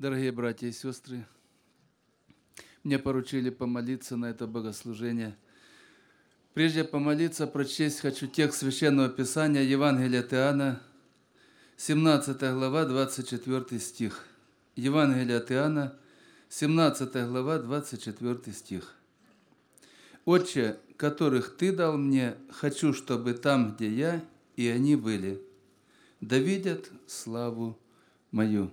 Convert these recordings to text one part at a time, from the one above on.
Дорогие братья и сестры, мне поручили помолиться на это богослужение. Прежде помолиться, прочесть хочу текст Священного Писания Евангелия от Иоанна, 17 глава, 24 стих. Евангелие от Иоанна, 17 глава, 24 стих. «Отче, которых Ты дал мне, хочу, чтобы там, где я, и они были, да видят славу мою».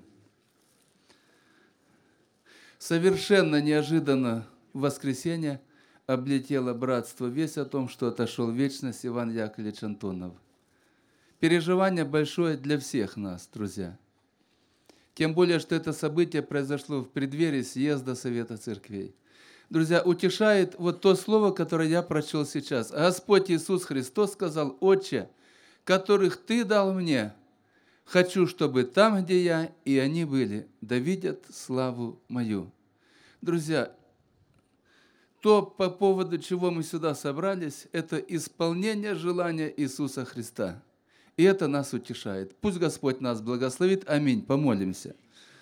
Совершенно неожиданно в воскресенье облетело братство весть о том, что отошел в вечность Иван Яковлевич Антонов. Переживание большое для всех нас, друзья. Тем более, что это событие произошло в преддверии съезда Совета Церквей. Друзья, утешает вот то слово, которое я прочел сейчас. Господь Иисус Христос сказал: «Отче, которых Ты дал мне, хочу, чтобы там, где я, и они были, да видят славу мою». Друзья, то, по поводу чего мы сюда собрались, это исполнение желания Иисуса Христа. И это нас утешает. Пусть Господь нас благословит. Аминь. Помолимся.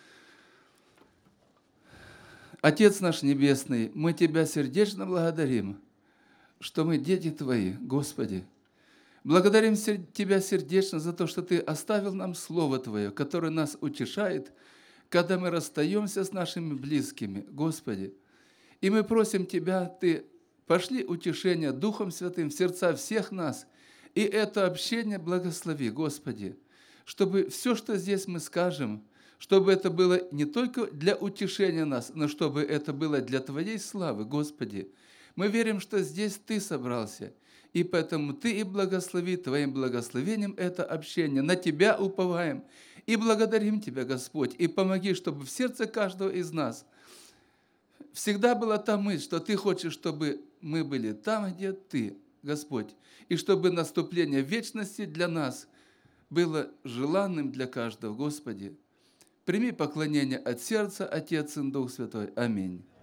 Отец наш Небесный, мы Тебя сердечно благодарим, что мы дети Твои, Господи. Благодарим Тебя сердечно за то, что Ты оставил нам Слово Твое, которое нас утешает, когда мы расстаемся с нашими близкими, Господи. И мы просим Тебя, Ты пошли утешение Духом Святым в сердца всех нас, и это общение благослови, Господи, чтобы все, что здесь мы скажем, чтобы это было не только для утешения нас, но чтобы это было для Твоей славы, Господи. Мы верим, что здесь Ты собрался, и поэтому Ты и благослови Твоим благословением это общение. На Тебя уповаем и благодарим Тебя, Господь, и помоги, чтобы в сердце каждого из нас всегда была та мысль, что Ты хочешь, чтобы мы были там, где Ты, Господь, и чтобы наступление вечности для нас было желанным для каждого, Господи. Прими поклонение от сердца, Отец и Дух Святой. Аминь.